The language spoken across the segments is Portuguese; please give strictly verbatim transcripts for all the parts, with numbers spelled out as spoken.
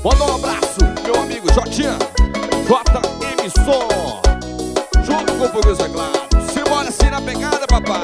Manda um abraço, meu amigo Jotinha, J M Som, junto com o Fogueiro, é claro. Simbora assim na pegada, papai.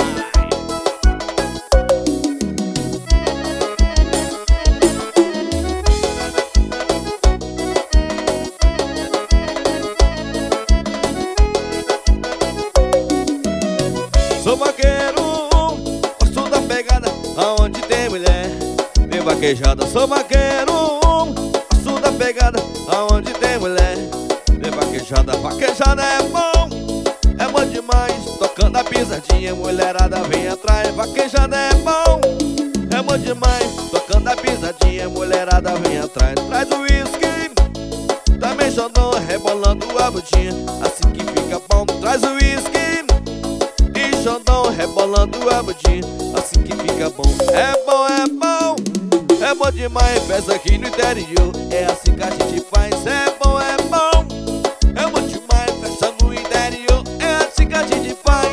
Sou vaqueiro, gosto da pegada aonde tem mulher bem vaquejada. Sou vaqueiro, gosto da pegada aonde tem mulher bem vaquejada. Vaquejada é bom, é bom demais. Tocando a pisadinha, mulherada vem atrás. Vaquejada é bom, é bom demais. Tocando a pisadinha, mulherada vem atrás. Traz o uísque, também xodó, rebolando a bundinha, assim que fica bom. Traz o uísque e xodó, rebolando a bundinha, assim que fica bom. É bom, é bom, é bom demais. Festa aqui no interior, é assim que a gente faz. É bom, é bom, é bom demais. Festa no interior, é assim que a gente faz.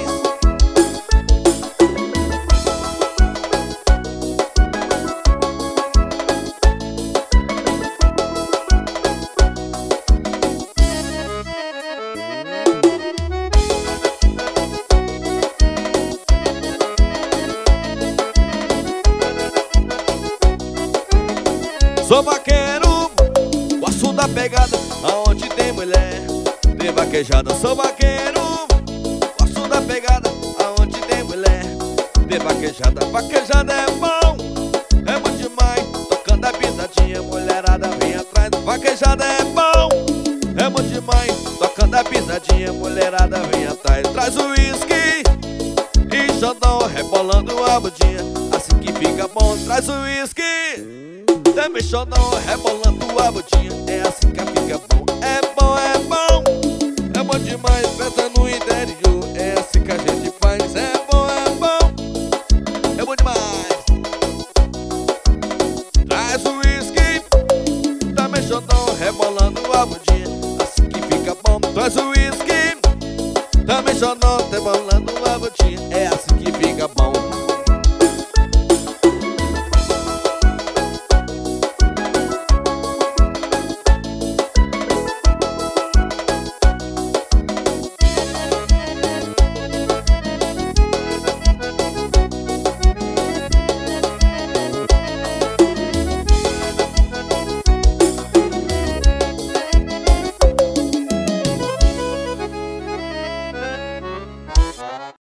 Sou vaqueiro, gosto da pegada aonde tem mulher bem vaquejada. Sou vaqueiro, gosto da pegada aonde tem mulher bem vaquejada. Vaquejada é bom, é bom demais. Tocando a pisadinha, mulherada vem atrás. Vaquejada é bom, é bom demais. Tocando a pisadinha, mulherada vem atrás. Traz o uísque e xodó, rebolando a bundinha, assim que fica bom. Traz o uísque, também xodó, rebolando a bundinha, é assim que fica bom. É bom, é bom, é bom demais. Festa no interior,